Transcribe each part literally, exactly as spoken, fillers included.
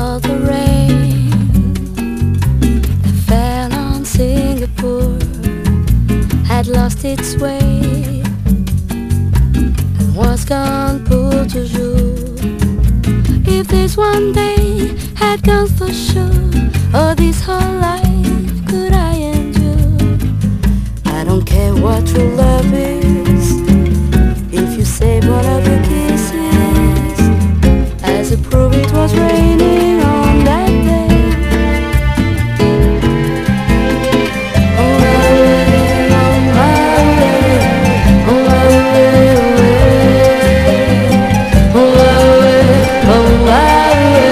all the rain that fell on Singapore had lost its way and was gone pour toujours. If this one day had gone for sure, oh, this whole life could I endure? I don't care what true love is, if you save one of your kisses, as a proof it was raining on that day. Oh, my way, oh, my way, oh, my way, oh, my way, oh, my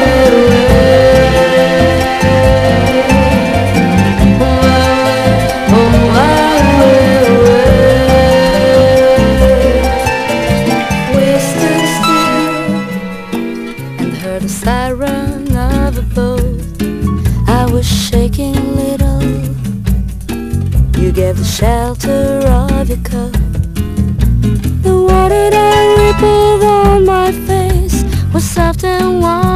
the siren of a boat. I was shaking a little. You gave the shelter of your coat. The water that rippled on my face was soft and warm.